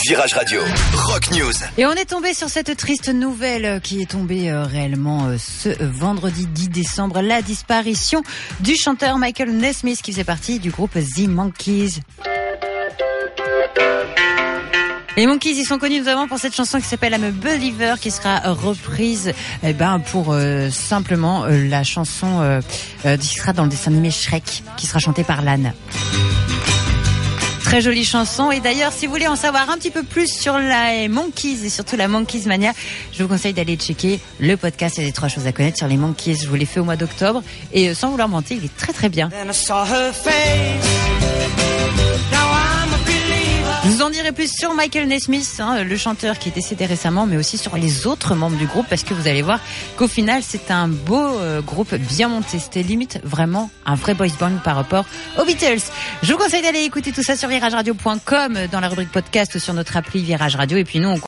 Virage Radio, Rock News. Et on est tombé sur cette triste nouvelle qui est tombée réellement ce vendredi 10 décembre. La disparition du chanteur Michael Nesmith qui faisait partie du groupe The Monkees. Les Monkees, ils sont connus notamment pour cette chanson qui s'appelle I'm a Believer, qui sera reprise pour simplement la chanson qui sera dans le dessin animé Shrek, qui sera chantée par l'âne. Très jolie chanson. Et d'ailleurs, si vous voulez en savoir un petit peu plus sur les Monkees et surtout la Monkees Mania, je vous conseille d'aller checker le podcast. Il y a des 3 choses à connaître sur les Monkees. Je vous l'ai fait au mois d'octobre et sans vouloir mentir, il est très très bien. Je vous en dirai plus sur Michael Nesmith, le chanteur qui est décédé récemment, mais aussi sur les autres membres du groupe, parce que vous allez voir qu'au final, c'est un beau groupe bien monté. C'était limite vraiment un vrai boys band par rapport aux Beatles. Je vous conseille d'aller écouter tout ça sur virageradio.com, dans la rubrique podcast, sur notre appli Virage Radio. Et puis nous, on